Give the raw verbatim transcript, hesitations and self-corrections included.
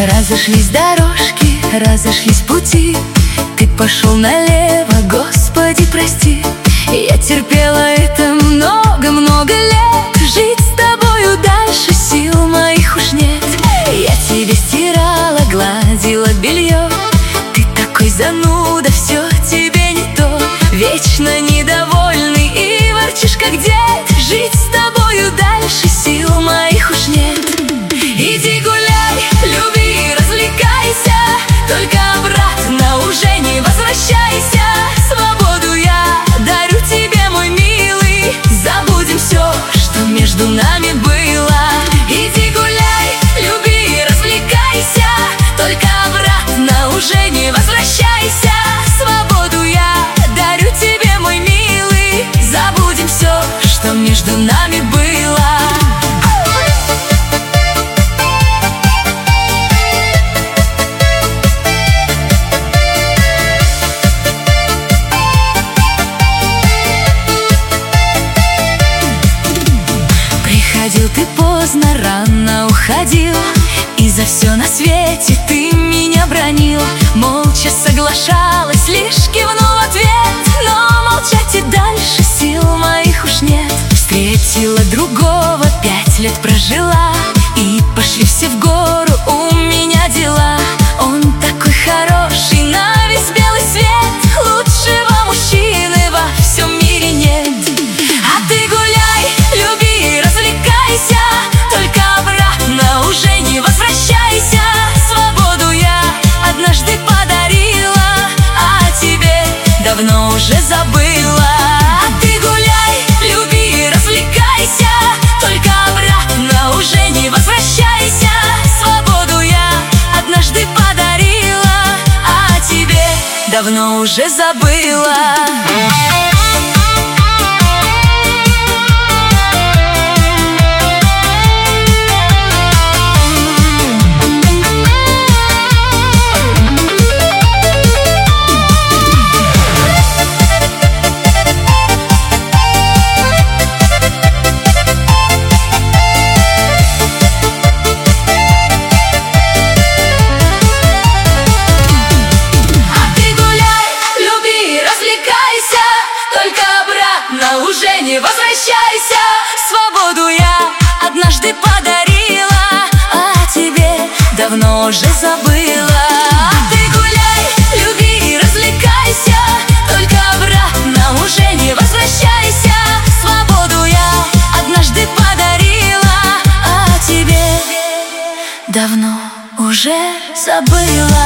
Разошлись дорожки, разошлись пути. Ты пошел налево, Господи, прости. Я терпела это много-много лет. Жить с тобою дальше сил моих уж нет. Я тебе стирала, гладила белье. Ты такой зануда, все тебе не то. Вечно недовольный и ворчишь как дед. Жить с тобою дальше сил моих уж нет. Иди гуляй, люби, развлекайся, только обратно уже не возвращайся. Свободу я дарю тебе, мой милый. Забудем все, что между нами было. Иди гуляй, люби, развлекайся, только обратно уже не возвращайся. Свободу я дарю тебе, мой милый. Забудем все, что между нами было. Приходил ты поздно, рано уходил, и за все на свете ты меня бронил. Молча соглашалась, лишь кивнул в ответ. Но молчать и дальше сил моих уж нет. Встретила другого, пять лет прожила, и пошли все в гору, у меня дела. Он такой хороший на весь белый свет. Лучшего мужчины во всем мире нет. А ты гуляй, люби, развлекайся, только обратно уже не возвращайся. Свободу я однажды подарила, а тебе давно уже забыла. А ты гуляй, люби, развлекайся, только обратно уже не возвращайся. Свободу я однажды подарила, а тебе давно уже забыла. Уже не возвращайся. Свободу я однажды подарила, а тебе давно уже забыла. А ты гуляй, люби, развлекайся, только обратно уже не возвращайся. Свободу я однажды подарила, а тебе давно уже забыла.